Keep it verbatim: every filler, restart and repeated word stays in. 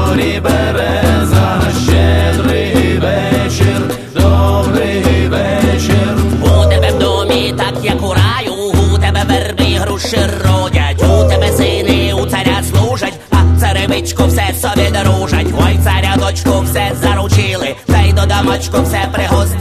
горі береза, щедрий вечір, добрий вечір. У тебе в домі так, як у раю, у тебе верби груші родять, у тебе сини у царя служать, а царевичку все собі дружать. Ой, царя дочку все заручили, та й до дамочку все пригостили.